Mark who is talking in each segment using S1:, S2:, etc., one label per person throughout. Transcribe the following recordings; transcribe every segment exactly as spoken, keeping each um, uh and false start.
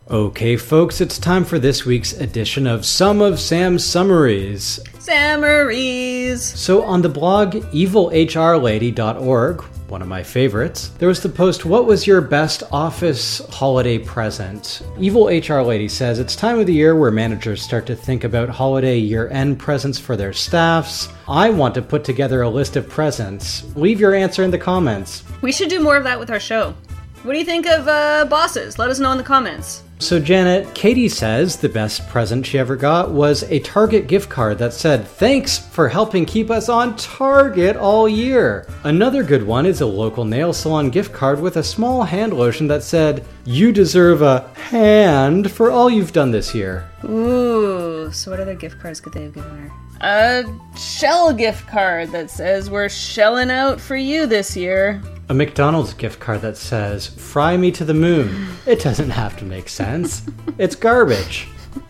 S1: Okay, folks, it's time for this week's edition of Some of Sam's Summaries.
S2: Summaries!
S1: So on the blog evil h r lady dot org, one of my favorites, there was the post, "What was your best office holiday present?" Evil H R Lady says, "It's time of the year where managers start to think about holiday year-end presents for their staffs. I want to put together a list of presents. Leave your answer in the comments."
S2: We should do more of that with our show. What do you think of uh, bosses? Let us know in the comments.
S1: So Janet, Katie says the best present she ever got was a Target gift card that said, "Thanks for helping keep us on target all year." Another good one is a local nail salon gift card with a small hand lotion that said, "You deserve a hand for all you've done this year."
S2: Ooh, so what other gift cards could they have given her? A Shell gift card that says, "We're shelling out for you this year."
S1: A McDonald's gift card that says, "Fry me to the moon." It doesn't have to make sense. It's garbage.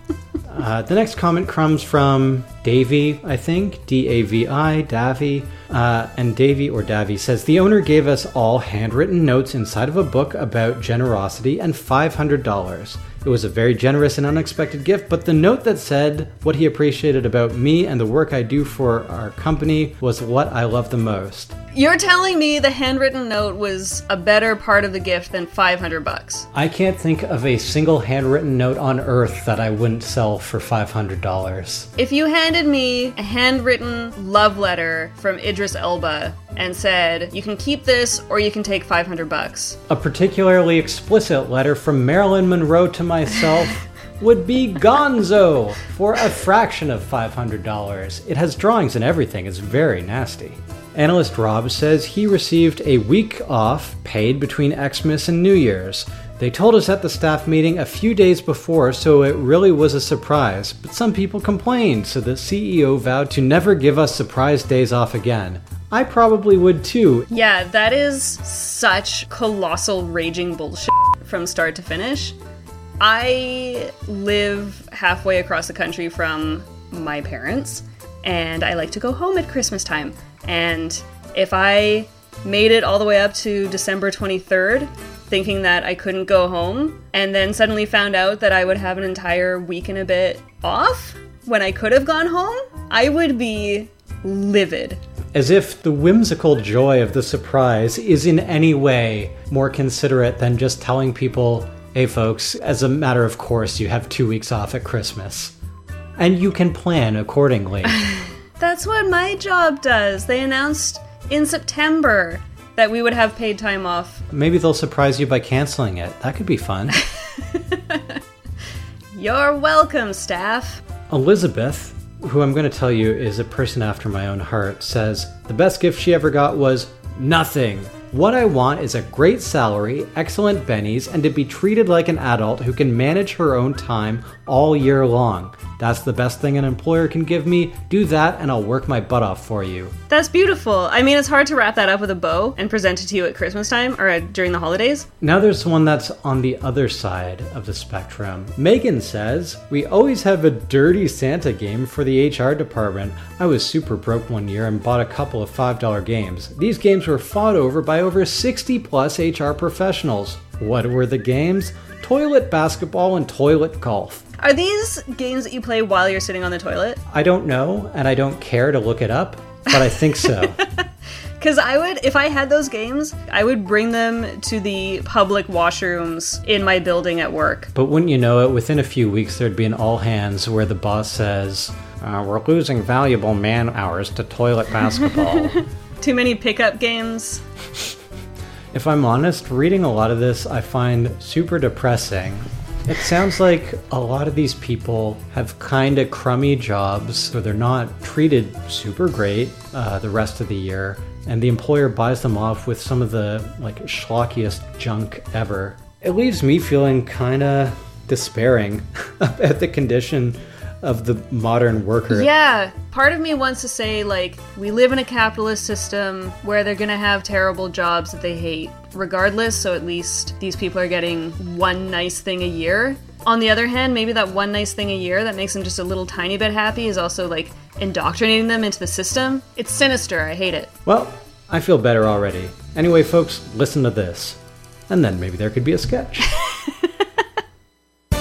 S1: Uh, the next comment comes from Davy, I think, D A V I, Davy. Uh, and Davy or Davy says, "The owner gave us all handwritten notes inside of a book about generosity and five hundred dollars. It was a very generous and unexpected gift, but the note that said what he appreciated about me and the work I do for our company was what I love the most."
S2: You're telling me the handwritten note was a better part of the gift than five hundred bucks?
S1: I can't think of a single handwritten note on earth that I wouldn't sell for five hundred dollars.
S2: If you handed me a handwritten love letter from Idris Elba and said, "You can keep this or you can take five hundred bucks.
S1: A particularly explicit letter from Marilyn Monroe to myself would be gonzo for a fraction of five hundred dollars. It has drawings and everything. It's very nasty. Analyst Rob says he received a week off paid between Xmas and New Year's. They told us at the staff meeting a few days before, so it really was a surprise. But some people complained, so the C E O vowed to never give us surprise days off again. I probably would too.
S2: Yeah, that is such colossal raging bullshit from start to finish. I live halfway across the country from my parents, and I like to go home at Christmas time. And if I made it all the way up to December twenty-third, thinking that I couldn't go home, and then suddenly found out that I would have an entire week and a bit off when I could have gone home, I would be livid.
S1: As if the whimsical joy of the surprise is in any way more considerate than just telling people, "Hey folks, as a matter of course, you have two weeks off at Christmas. And you can plan accordingly."
S2: That's what my job does. They announced in September that we would have paid time off.
S1: Maybe they'll surprise you by canceling it. That could be fun.
S2: You're welcome, staff.
S1: Elizabeth, who I'm going to tell you is a person after my own heart, says the best gift she ever got was nothing. "What I want is a great salary, excellent bennies, and to be treated like an adult who can manage her own time all year long. That's the best thing an employer can give me. Do that and I'll work my butt off for you."
S2: That's beautiful. I mean, it's hard to wrap that up with a bow and present it to you at Christmas time or at, during the holidays.
S1: Now there's one that's on the other side of the spectrum. Megan says, "We always have a dirty Santa game for the H R department. I was super broke one year and bought a couple of five dollar games. These games were fought over by over sixty plus H R professionals. What were the games? Toilet basketball and toilet golf."
S2: Are these games that you play while you're sitting on the toilet?
S1: I don't know, and I don't care to look it up, but I think so.
S2: Because I would, if I had those games, I would bring them to the public washrooms in my building at work.
S1: But wouldn't you know it, within a few weeks there'd be an all hands where the boss says, uh, "We're losing valuable man hours to toilet basketball."
S2: Too many pickup games.
S1: If I'm honest, reading a lot of this I find super depressing. It sounds like a lot of these people have kind of crummy jobs, so they're not treated super great uh, the rest of the year, and the employer buys them off with some of the like schlockiest junk ever. It leaves me feeling kind of despairing at the condition of the modern worker.
S2: Yeah, part of me wants to say, like, we live in a capitalist system where they're gonna have terrible jobs that they hate regardless, so at least these people are getting one nice thing a year. On the other hand, maybe that one nice thing a year that makes them just a little tiny bit happy is also, like, indoctrinating them into the system. It's sinister. I hate it.
S1: Well, I feel better already. Anyway, folks, listen to this. And then maybe there could be a sketch.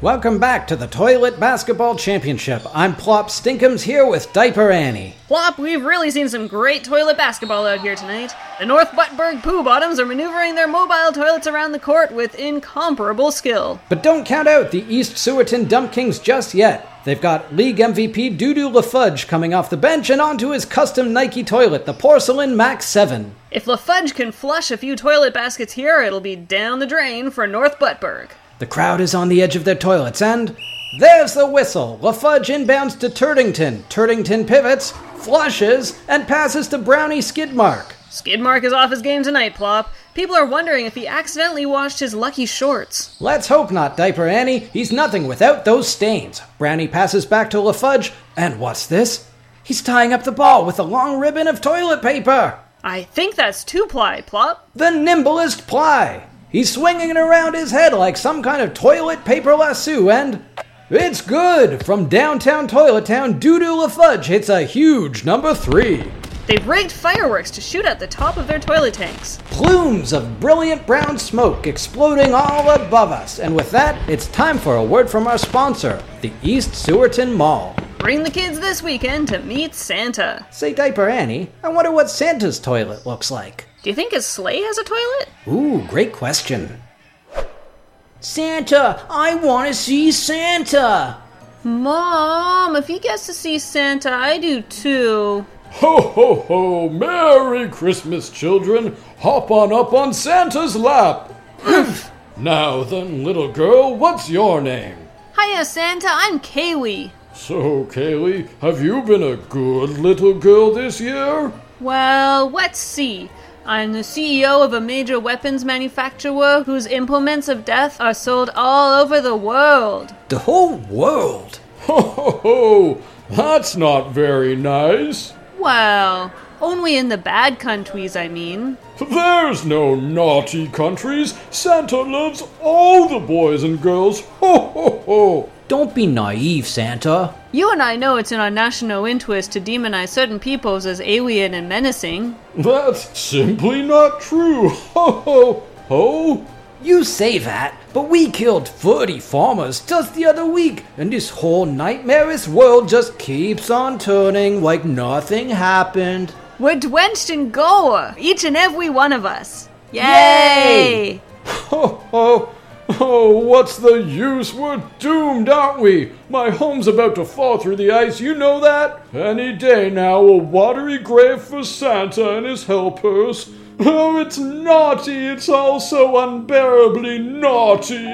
S1: Welcome back to the Toilet Basketball Championship. I'm Plop Stinkums here with Diaper Annie.
S2: Plop, we've really seen some great toilet basketball out here tonight. The North Buttburg Poo Bottoms are maneuvering their mobile toilets around the court with incomparable skill.
S1: But don't count out the East Sewerton Dump Kings just yet. They've got league M V P Doodoo LaFudge coming off the bench and onto his custom Nike toilet, the Porcelain Max seven.
S2: If LaFudge can flush a few toilet baskets here, it'll be down the drain for North Buttburg.
S1: The crowd is on the edge of their toilets, and there's the whistle. LaFudge inbounds to Turdington. Turdington pivots, flushes, and passes to Brownie Skidmark.
S2: Skidmark is off his game tonight, Plop. People are wondering if he accidentally washed his lucky shorts.
S1: Let's hope not, Diaper Annie. He's nothing without those stains. Brownie passes back to LaFudge, and what's this? He's tying up the ball with a long ribbon of toilet paper.
S2: I think that's two-ply, Plop.
S1: The nimblest ply. He's swinging it around his head like some kind of toilet paper lasso, and it's good! From downtown Toilet Town, Doodoo LaFudge hits a huge number three.
S2: They've rigged fireworks to shoot at the top of their toilet tanks.
S1: Plumes of brilliant brown smoke exploding all above us. And with that, it's time for a word from our sponsor, the East Sewerton Mall.
S2: Bring the kids this weekend to meet Santa.
S1: Say, Diaper Annie, I wonder what Santa's toilet looks like.
S2: Do you think his sleigh has a toilet?
S1: Ooh, great question. Santa, I want to see Santa.
S2: Mom, if he gets to see Santa, I do too.
S3: Ho, ho, ho! Merry Christmas, children! Hop on up on Santa's lap! Now then, little girl, what's your name?
S2: Hiya, Santa, I'm Kaylee.
S3: So, Kaylee, have you been a good little girl this year?
S2: Well, let's see. I'm the C E O of a major weapons manufacturer whose implements of death are sold all over the world.
S1: The whole world?
S3: Ho, ho, ho! That's not very nice.
S2: Well, only in the bad countries, I mean.
S3: There's no naughty countries. Santa loves all the boys and girls. Ho, ho, ho!
S1: Don't be naive, Santa.
S2: You and I know it's in our national interest to demonize certain peoples as alien and menacing.
S3: That's simply not true. Ho, ho, ho!
S1: You say that, but we killed thirty farmers just the other week, and this whole nightmarish world just keeps on turning like nothing happened.
S2: We're drenched in gore, each and every one of us. Yay!
S1: Yay!
S3: Ho, ho! Oh, what's the use? We're doomed, aren't we? My home's about to fall through the ice, you know that? Any day now, a watery grave for Santa and his helpers. Oh, it's naughty, it's all so unbearably naughty.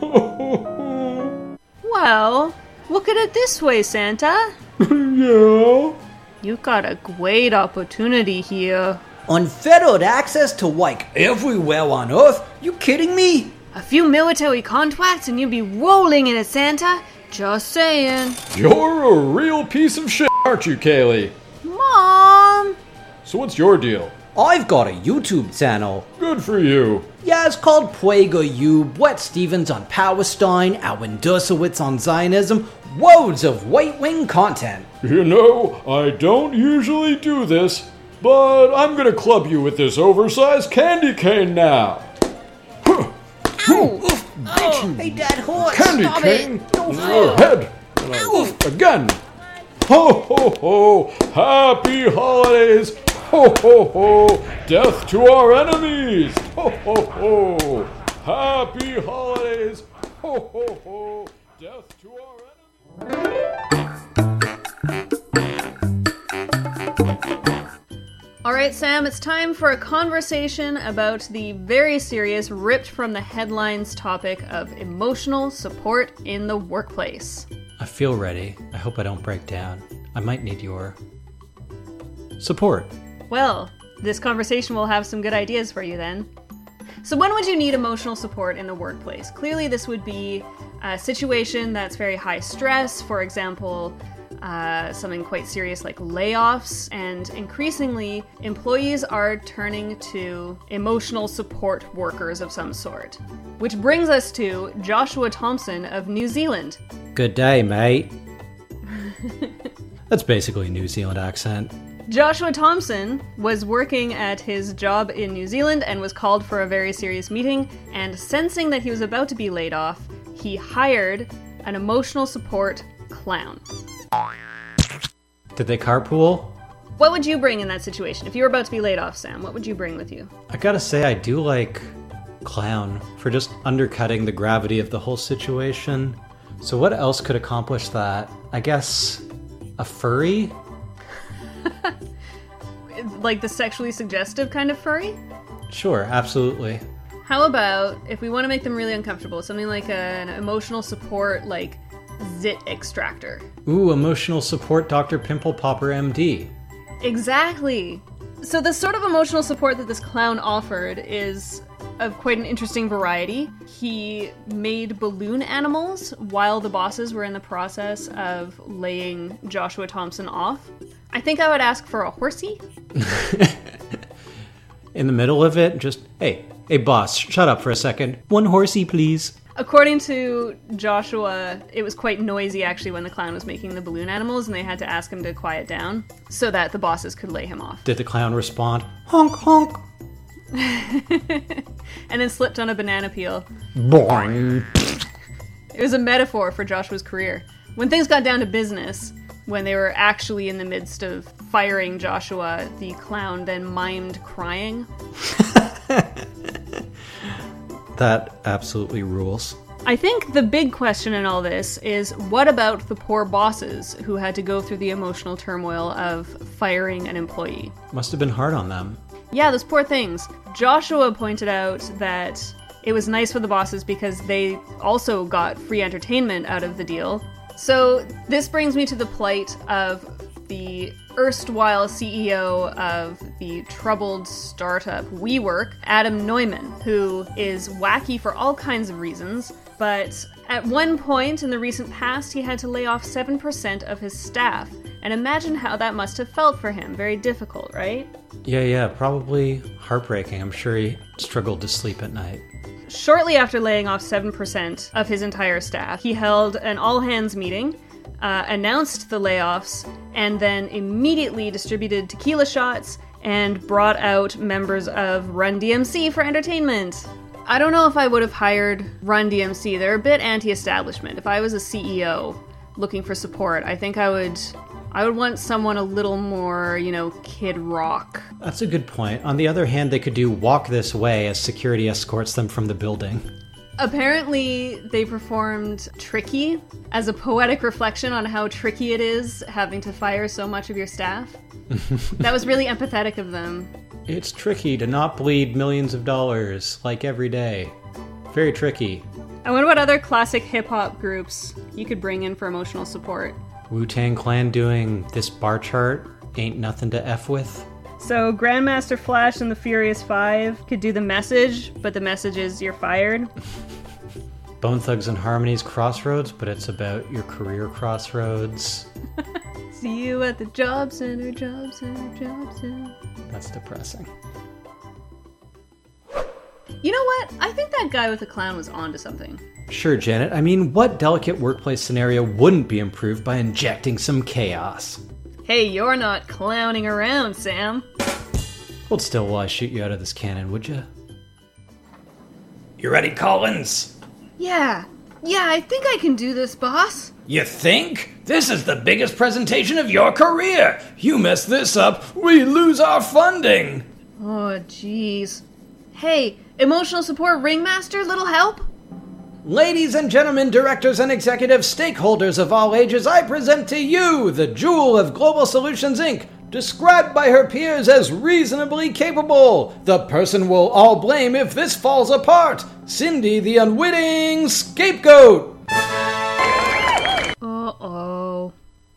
S2: Well, look at it this way, Santa.
S3: Yeah?
S2: You've got a great opportunity here.
S1: Unfettered access to like everywhere on Earth? You kidding me?
S2: A few military contracts and you'll be rolling in it, Santa. Just saying.
S3: You're a real piece of shit, aren't you, Kaylee?
S2: Mom!
S3: So what's your deal?
S1: I've got a YouTube channel.
S3: Good for you.
S1: Yeah, it's called PlagueYou. Brett Stevens on Palestine, Alwyn Dershowitz on Zionism, loads of right-wing content.
S3: You know, I don't usually do this, but I'm gonna club you with this oversized candy cane now.
S2: Ow!
S1: Oh, hey, Dad, hold
S3: Candy
S2: Stop
S3: cane
S2: it.
S3: in your head. And I- Again. Ho, ho, ho. Happy holidays. Ho, ho, ho. Death to our enemies. Ho, ho, ho. Happy holidays. Ho, ho, ho. Death to our enemies.
S2: Alright, Sam, it's time for a conversation about the very serious, ripped from the headlines topic of emotional support in the workplace.
S1: I feel ready. I hope I don't break down. I might need your support.
S2: Well, this conversation will have some good ideas for you then. So when would you need emotional support in the workplace? Clearly this would be a situation that's very high stress, for example, uh, something quite serious like layoffs, and increasingly employees are turning to emotional support workers of some sort. Which brings us to Joshua Thompson of New Zealand.
S1: Good day, mate. That's basically a New Zealand accent.
S2: Joshua Thompson was working at his job in New Zealand and was called for a very serious meeting, and sensing that he was about to be laid off, he hired an emotional support clown.
S1: Did they carpool?
S2: What would you bring in that situation? If you were about to be laid off, Sam, what would you bring with you?
S1: I gotta say, I do like clown for just undercutting the gravity of the whole situation. So what else could accomplish that? I guess a furry?
S2: Like the sexually suggestive kind of furry?
S1: Sure, absolutely.
S2: How about, if we want to make them really uncomfortable, something like a, an emotional support, like, zit extractor?
S1: Ooh, emotional support Doctor Pimple Popper M D.
S2: Exactly! So the sort of emotional support that this clown offered is of quite an interesting variety. He made balloon animals while the bosses were in the process of laying Joshua Thompson off. I think I would ask for a horsey.
S1: In the middle of it, just, hey, hey boss, shut up for a second. One horsey, please.
S2: According to Joshua, it was quite noisy actually when the clown was making the balloon animals, and they had to ask him to quiet down so that the bosses could lay him off.
S1: Did the clown respond, honk honk?
S2: And then slipped on a banana peel.
S1: Boing.
S2: It was a metaphor for Joshua's career. When things got down to business, when they were actually in the midst of firing Joshua, the clown then mimed crying.
S1: That absolutely rules.
S2: I think the big question in all this is, what about the poor bosses who had to go through the emotional turmoil of firing an employee?
S1: Must have been hard on them.
S2: Yeah, those poor things. Joshua pointed out that it was nice for the bosses because they also got free entertainment out of the deal. So this brings me to the plight of the erstwhile C E O of the troubled startup WeWork, Adam Neumann, who is wacky for all kinds of reasons, but at one point in the recent past, he had to lay off seven percent of his staff. And imagine how that must have felt for him. Very difficult, right?
S1: Yeah, yeah, probably heartbreaking. I'm sure he struggled to sleep at night.
S2: Shortly after laying off seven percent of his entire staff, he held an all-hands meeting, uh, announced the layoffs, and then immediately distributed tequila shots and brought out members of Run D M C for entertainment. I don't know if I would have hired Run D M C. They're a bit anti-establishment. If I was a C E O looking for support, I think I would... I would want someone a little more, you know, Kid Rock.
S1: That's a good point. On the other hand, they could do Walk This Way as security escorts them from the building.
S2: Apparently, they performed Tricky as a poetic reflection on how tricky it is having to fire so much of your staff. That was really empathetic of them.
S1: It's tricky to not bleed millions of dollars, like every day. Very tricky.
S2: I wonder what other classic hip-hop groups you could bring in for emotional support.
S1: Wu-Tang Clan doing This Bar Chart Ain't Nothing to F With.
S2: So Grandmaster Flash and the Furious Five could do The Message, but the message is you're fired.
S1: Bone Thugs and Harmony's Crossroads, but it's about your career crossroads.
S2: See you at the job center, job center, job center.
S1: That's depressing.
S2: You know what? I think that guy with the clown was onto something.
S1: Sure, Janet. I mean, what delicate workplace scenario wouldn't be improved by injecting some chaos?
S2: Hey, you're not clowning around, Sam.
S1: Hold still while I shoot you out of this cannon, would you?
S3: You ready, Collins?
S2: Yeah. Yeah, I think I can do this, boss.
S3: You think? This is the biggest presentation of your career. You mess this up, we lose our funding.
S2: Oh, jeez. Hey, emotional support ringmaster, little help?
S3: Ladies and gentlemen, directors and executive stakeholders of all ages, I present to you the jewel of Global Solutions, Incorporated, described by her peers as reasonably capable. The person we'll all blame if this falls apart. Cindy, the unwitting scapegoat.
S2: Uh-oh.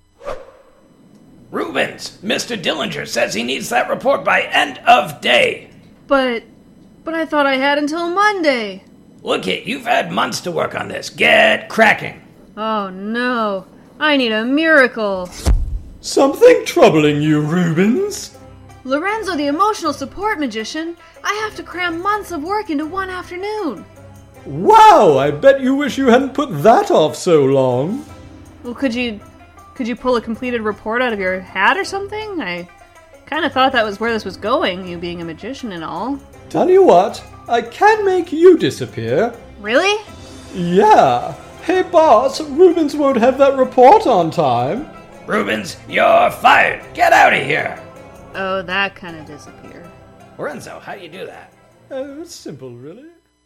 S3: Rubens, Mister Dillinger says he needs that report by end of day.
S2: But, but I thought I had until Monday.
S3: Look it, you've had months to work on this. Get cracking.
S2: Oh no, I need a miracle.
S3: Something troubling you, Rubens?
S2: Lorenzo, the emotional support magician, I have to cram months of work into one afternoon.
S3: Wow, I bet you wish you hadn't put that off so long.
S2: Well, could you, could you pull a completed report out of your hat or something? I kind of thought that was where this was going, you being a magician and all.
S3: Tell you what, I can make you disappear.
S2: Really?
S3: Yeah. Hey, boss, Rubens won't have that report on time.
S4: Rubens, you're fired. Get out of here.
S2: Oh, that kind of disappeared.
S4: Lorenzo, how do you do that?
S3: Uh, it's simple, really.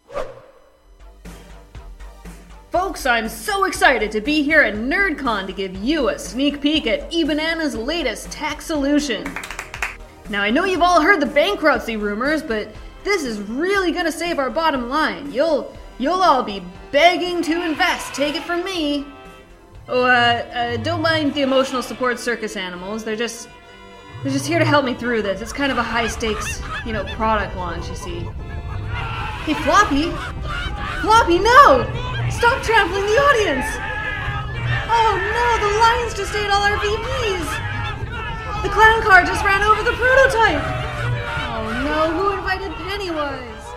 S2: Folks, I'm so excited to be here at NerdCon to give you a sneak peek at eBanana's latest tax solution. Now, I know you've all heard the bankruptcy rumors, but this is really gonna save our bottom line. You'll you'll all be begging to invest. Take it from me. Oh, uh, uh, don't mind the emotional support circus animals. They're just they're just here to help me through this. It's kind of a high stakes, you know, product launch, you see. Hey, Floppy! Floppy, no! Stop trampling the audience! Oh no, the lions just ate all our V Ps! The clown car just ran over the prototype! Oh no, who invited Pennywise?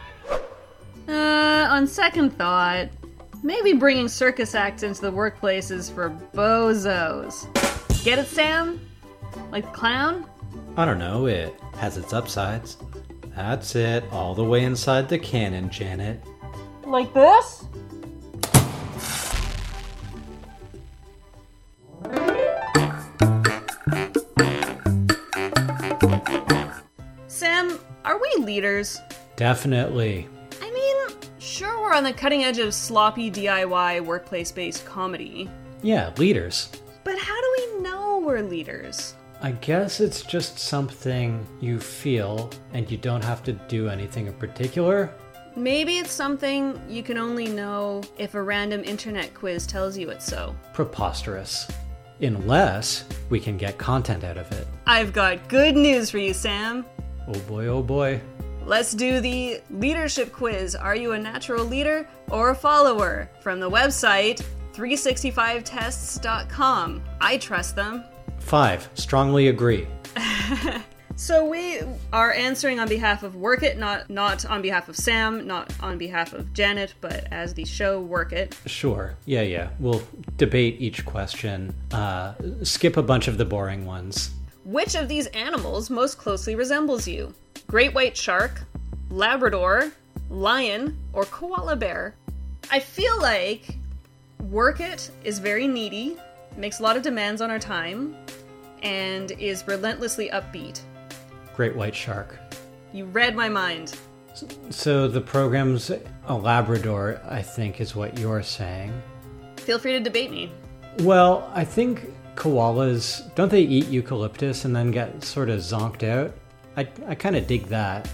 S2: Uh, on second thought, maybe bringing circus acts into the workplace is for bozos. Get it, Sam? Like the clown?
S1: I don't know, it has its upsides. That's it, all the way inside the cannon, Janet.
S2: Like this? Sam, are we leaders?
S1: Definitely.
S2: I mean, sure we're on the cutting edge of sloppy D I Y workplace-based comedy.
S1: Yeah, leaders.
S2: But how do we know we're leaders?
S1: I guess it's just something you feel and you don't have to do anything in particular.
S2: Maybe it's something you can only know if a random internet quiz tells you it's so.
S1: Preposterous. Unless we can get content out of it.
S2: I've got good news for you, Sam.
S1: Oh boy, oh boy.
S2: Let's do the leadership quiz. Are you a natural leader or a follower? From the website three sixty-five tests dot com. I trust them.
S1: Five, strongly agree.
S2: So we are answering on behalf of Work It, not not on behalf of Sam, not on behalf of Janet, but as the show Work It.
S1: Sure, yeah, yeah. We'll debate each question. Uh, skip a bunch of the boring ones.
S2: Which of these animals most closely resembles you? Great white shark, Labrador, lion, or koala bear? I feel like Work It is very needy, makes a lot of demands on our time, and is relentlessly upbeat.
S1: Great white shark.
S2: You read my mind.
S1: So the program's a Labrador, I think, is what you're saying.
S2: Feel free to debate me.
S1: Well, I think koalas, don't they eat eucalyptus and then get sort of zonked out? I, I kind of dig that.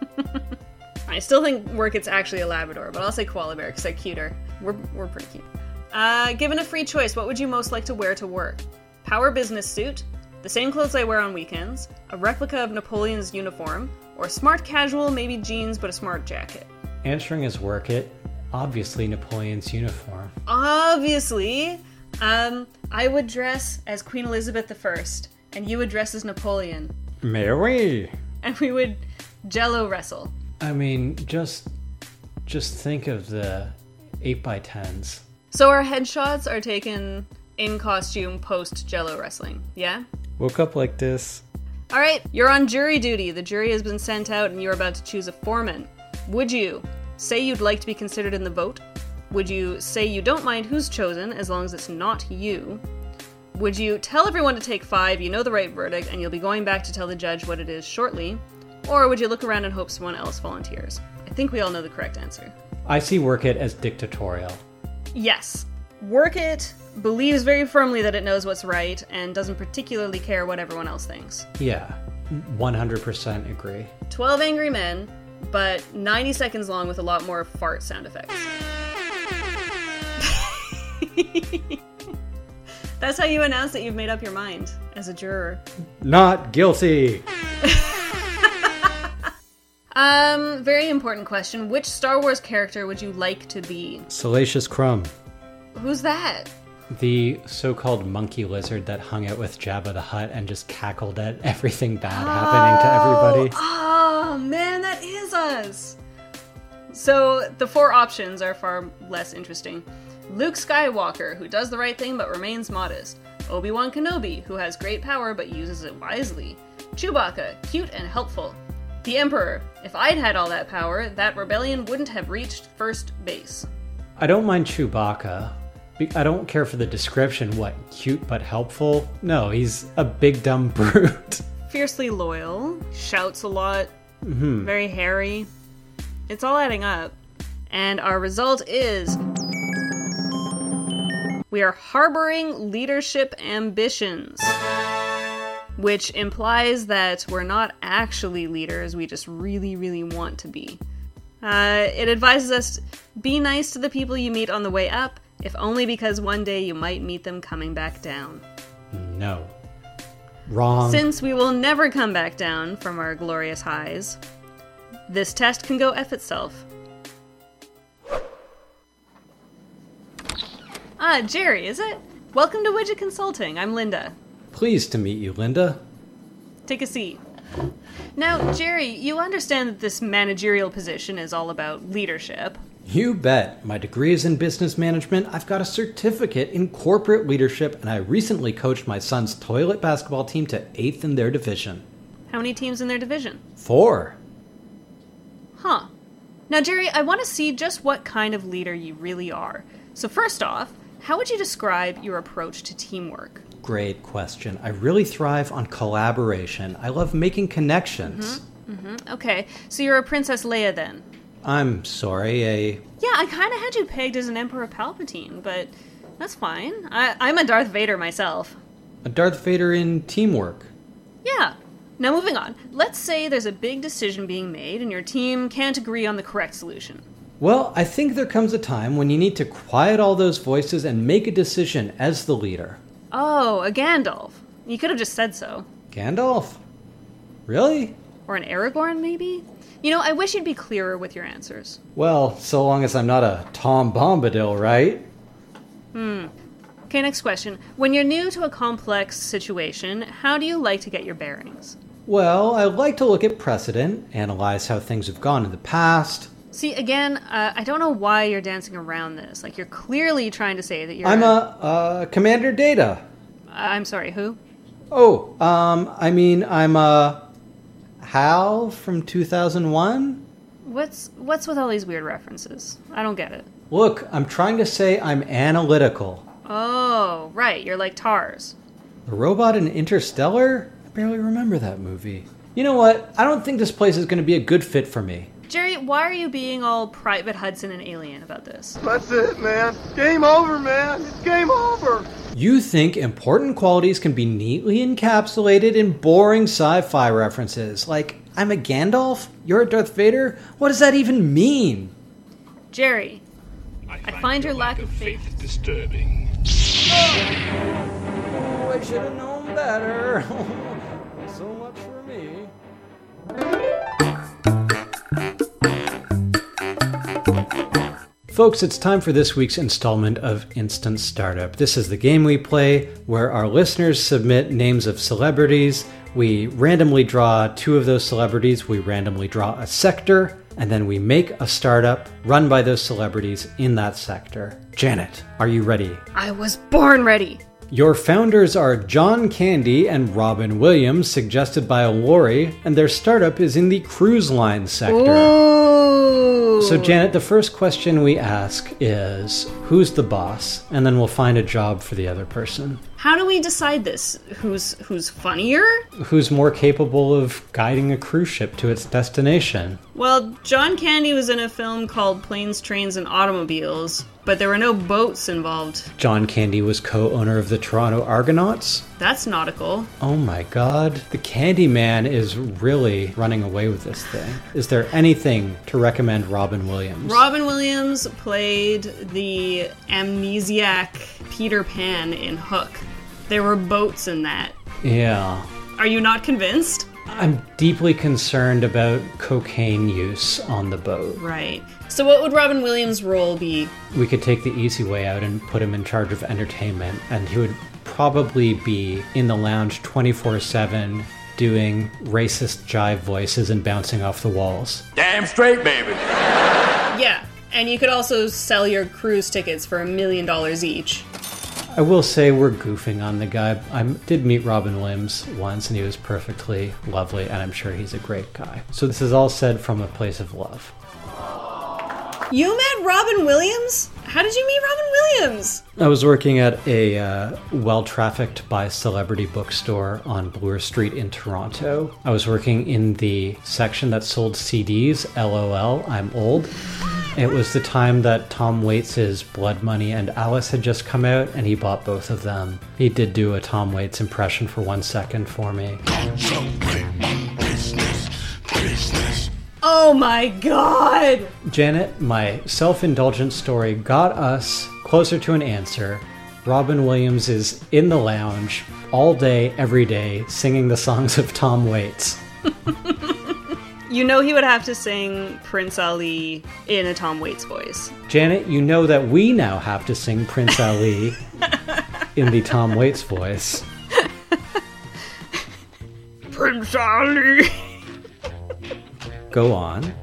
S2: I still think Work It's actually a Labrador, but I'll say koala bear because they're cuter. We're, we're pretty cute. Uh, given a free choice, what would you most like to wear to work? Power business suit, the same clothes I wear on weekends, a replica of Napoleon's uniform, or smart casual, maybe jeans but a smart jacket?
S1: Answering is Work It. Obviously Napoleon's uniform.
S2: Obviously! Um, I would dress as Queen Elizabeth the First, and you would dress as Napoleon.
S1: Mary!
S2: And we would Jell-O wrestle.
S1: I mean, just just think of the eight by tens.
S2: So our headshots are taken in costume post Jell-O wrestling, yeah?
S1: Woke up like this.
S2: Alright, you're on jury duty. The jury has been sent out and you're about to choose a foreman. Would you say you'd like to be considered in the vote? Would you say you don't mind who's chosen as long as it's not you? Would you tell everyone to take five, you know the right verdict, and you'll be going back to tell the judge what it is shortly? Or would you look around and hope someone else volunteers? I think we all know the correct answer.
S1: I see Work It as dictatorial.
S2: Yes. Work It believes very firmly that it knows what's right and doesn't particularly care what everyone else thinks.
S1: Yeah, one hundred percent agree.
S2: twelve angry men, but ninety seconds long with a lot more fart sound effects. That's how you announce that you've made up your mind as a juror.
S1: Not guilty!
S2: Um, very important question. Which Star Wars character would you like to be?
S1: Salacious Crumb.
S2: Who's that?
S1: The so-called monkey lizard that hung out with Jabba the Hutt and just cackled at everything bad happening to everybody.
S2: Oh, man, that is us! So, the four options are far less interesting. Luke Skywalker, who does the right thing but remains modest. Obi-Wan Kenobi, who has great power but uses it wisely. Chewbacca, cute and helpful. The Emperor, if I'd had all that power, that rebellion wouldn't have reached first base.
S1: I don't mind Chewbacca. Be- I don't care for the description. What, cute but helpful? No, he's a big dumb brute.
S2: Fiercely loyal, shouts a lot,
S1: Mm-hmm.
S2: very hairy. It's all adding up. And our result is... we are harboring leadership ambitions. Which implies that we're not actually leaders, we just really, really want to be. Uh, it advises us, be nice to the people you meet on the way up, if only because one day you might meet them coming back down.
S1: No. Wrong.
S2: Since we will never come back down from our glorious highs, this test can go F itself. Ah, Jerry, is it? Welcome to Widget Consulting. I'm Linda.
S1: Pleased to meet you, Linda.
S2: Take a seat. Now, Jerry, you understand that this managerial position is all about leadership.
S1: You bet. My degree is in business management. I've got a certificate in corporate leadership, and I recently coached my son's toilet basketball team to eighth in their division.
S2: How many teams in their division?
S1: Four.
S2: Huh. Now, Jerry, I want to see just what kind of leader you really are. So first off, how would you describe your approach to teamwork?
S1: Great question. I really thrive on collaboration. I love making connections.
S2: Mm-hmm. Mm-hmm. Okay, so you're a Princess Leia then?
S1: I'm sorry, a...
S2: Yeah, I kind of had you pegged as an Emperor Palpatine, but that's fine. I- I'm a Darth Vader myself.
S1: a Darth Vader in teamwork.
S2: Yeah. Now moving on. Let's say there's a big decision being made and your team can't agree on the correct solution.
S1: Well, I think there comes a time when you need to quiet all those voices and make a decision as the leader.
S2: Oh, a Gandalf. You could have just said so.
S1: Gandalf? Really?
S2: Or an Aragorn, maybe? You know, I wish you'd be clearer with your answers.
S1: Well, so long as I'm not a Tom Bombadil, right?
S2: Hmm. Okay, next question. When you're new to a complex situation, how do you like to get your bearings?
S1: Well, I like to look at precedent, analyze how things have gone in the past.
S2: See, again, uh, I don't know why you're dancing around this. Like, you're clearly trying to say that you're...
S1: I'm a, uh, Commander Data.
S2: I'm sorry, who?
S1: Oh, um, I mean, I'm a... Hal from two thousand one?
S2: What's what's with all these weird references? I don't get it.
S1: Look, I'm trying to say I'm analytical.
S2: Oh, right, you're like Tars.
S1: The robot in Interstellar? I barely remember that movie. You know what? I don't think this place is going to be a good fit for me.
S2: Jerry, why are you being all Private Hudson and Alien about this?
S5: That's it, man. Game over, man. It's game over.
S1: You think important qualities can be neatly encapsulated in boring sci-fi references, like, I'm a Gandalf? You're a Darth Vader? What does that even mean?
S2: Jerry, I find, I find your, your lack, lack of faith, faith
S5: disturbing.
S1: Oh, I should have known better. So much for me. Folks, it's time for this week's installment of Instant Startup. This is the game we play where our listeners submit names of celebrities. We randomly draw two of those celebrities. We randomly draw a sector, and then we make a startup run by those celebrities in that sector. Janet, are you ready?
S2: I was born ready.
S1: Your founders are John Candy and Robin Williams, suggested by Lori, and their startup is in the cruise line sector.
S2: Ooh.
S1: So Janet, the first question we ask is, who's the boss? And then we'll find a job for the other person.
S2: How do we decide this? Who's who's funnier?
S1: Who's more capable of guiding a cruise ship to its destination?
S2: Well, John Candy was in a film called Planes, Trains, and Automobiles, but there were no boats involved.
S1: John Candy was co-owner of the Toronto Argonauts?
S2: That's nautical.
S1: Oh my god, the Candy Man is really running away with this thing. Is there anything to recommend Robin Williams?
S2: Robin Williams played the amnesiac Peter Pan in Hook. There were boats in that.
S1: Yeah.
S2: Are you not convinced?
S1: I'm deeply concerned about cocaine use on the boat.
S2: Right. So what would Robin Williams' role be?
S1: We could take the easy way out and put him in charge of entertainment, and he would probably be in the lounge twenty-four seven doing racist jive voices and bouncing off the walls.
S5: Damn straight, baby.
S2: Yeah, and you could also sell your cruise tickets for a million dollars each.
S1: I will say we're goofing on the guy. I did meet Robin Williams once, and he was perfectly lovely, and I'm sure he's a great guy. So this is all said from a place of love.
S2: You met Robin Williams? How did you meet Robin Williams?
S1: I was working at a uh, well-trafficked by celebrity bookstore on Bloor Street in Toronto. I was working in the section that sold C Ds, LOL, I'm old. It was the time that Tom Waits' Blood Money and Alice had just come out, and he bought both of them. He did do a Tom Waits impression for one second for me.
S2: Oh my god!
S1: Janet, my self-indulgent story got us closer to an answer. Robin Williams is in the lounge all day, every day, singing the songs of Tom Waits.
S2: You know he would have to sing Prince Ali in a Tom Waits voice.
S1: Janet, you know that we now have to sing Prince Ali in the Tom Waits voice.
S2: Prince Ali!
S1: Go on.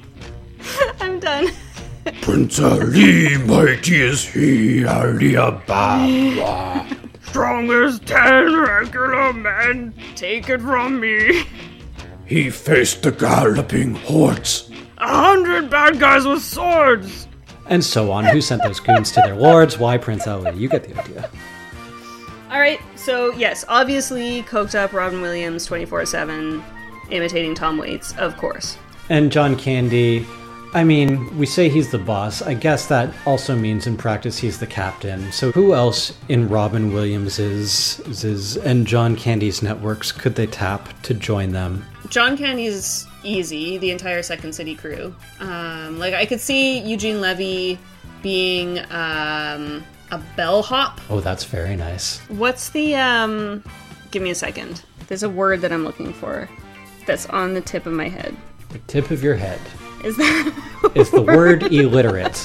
S2: I'm done.
S3: Prince Ali, mighty is he, Ali Ababa.
S2: Strong as ten regular men, take it from me.
S3: He faced the galloping hordes.
S2: A hundred bad guys with swords.
S1: And so on. Who sent those goons to their lords? Why Prince Ali? You get the idea.
S2: Alright, so yes, obviously coked up Robin Williams twenty-four seven, imitating Tom Waits, of course.
S1: And John Candy, I mean, we say he's the boss. I guess that also means in practice he's the captain. So who else in Robin Williams's his, and John Candy's networks could they tap to join them?
S2: John Candy's easy, the entire Second City crew. Um, like, I could see Eugene Levy being um, a bellhop.
S1: Oh, that's very nice.
S2: What's the, um... Give me a second. There's a word that I'm looking for that's on the tip of my head.
S1: The tip of your head.
S2: Is that
S1: Is the word illiterate.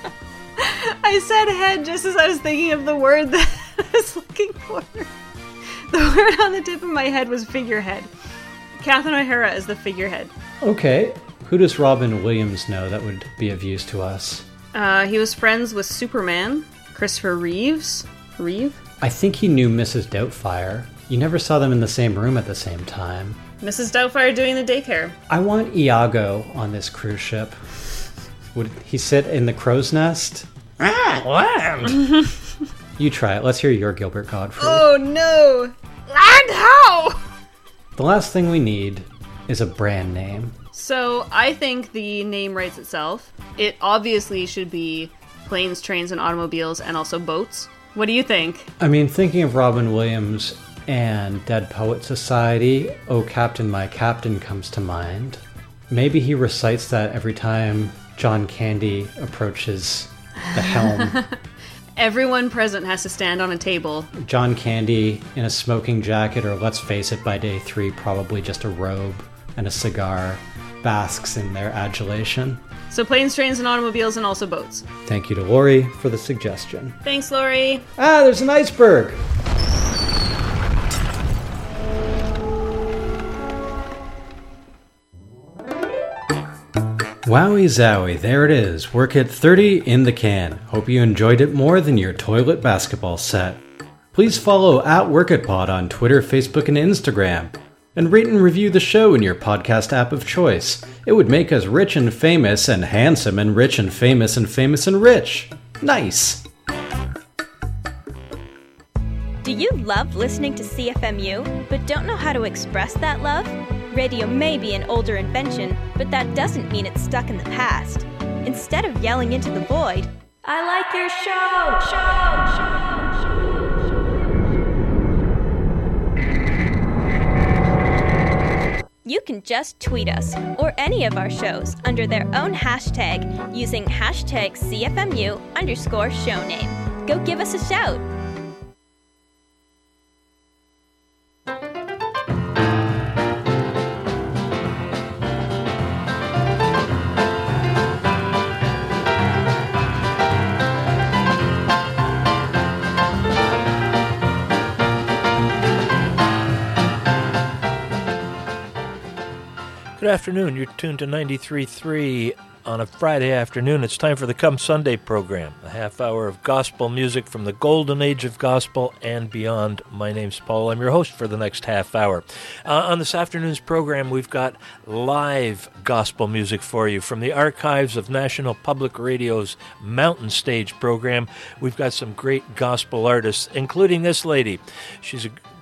S2: I said head just as I was thinking of the word that I was looking for. The word on the tip of my head was figurehead. Catherine O'Hara is the figurehead.
S1: Okay. Who does Robin Williams know that would be of use to us?
S2: Uh, he was friends with Superman, Christopher Reeves. Reeve?
S1: I think he knew Missus Doubtfire. You never saw them in the same room at the same time.
S2: Missus Doubtfire doing the daycare.
S1: I want Iago on this cruise ship. Would he sit in the crow's nest?
S4: Ah, land!
S1: You try it. Let's hear your Gilbert Gottfried.
S2: Oh no! Land how?
S1: The last thing we need is a brand name.
S2: So I think the name writes itself. It obviously should be planes, trains, and automobiles, and also boats. What do you think?
S1: I mean, thinking of Robin Williams and Dead Poet Society, Oh Captain, My Captain comes to mind. Maybe he recites that every time John Candy approaches the helm.
S2: Everyone present has to stand on a table.
S1: John Candy in a smoking jacket, or let's face it, by day three, probably just a robe and a cigar, basks in their adulation.
S2: So planes, trains, and automobiles, and also boats.
S1: Thank you to Lori for the suggestion.
S2: Thanks, Lori.
S1: Ah, there's an iceberg! Wowie zowie, there it is. Work at thirty in the can. Hope you enjoyed it more than your toilet basketball set. Please follow at WorkItPod on Twitter, Facebook, and Instagram. And rate and review the show in your podcast app of choice. It would make us rich and famous and handsome and rich and famous and famous and rich. Nice.
S6: Do you love listening to C F M U, but don't know how to express that love? Radio may be an older invention, but that doesn't mean it's stuck in the past. Instead of yelling into the void, I like your show, show, show. You can just tweet us, or any of our shows, under their own hashtag using hashtag C F M U underscore show name. Go give us a shout.
S7: Good afternoon. You're tuned to ninety-three point three on a Friday afternoon. It's time for the Come Sunday program, a half hour of gospel music from the golden age of gospel and beyond. My name's Paul. I'm your host for the next half hour. Uh, on this afternoon's program, we've got live gospel music for you from the archives of National Public Radio's Mountain Stage program. We've got some great gospel artists, including this lady. She's a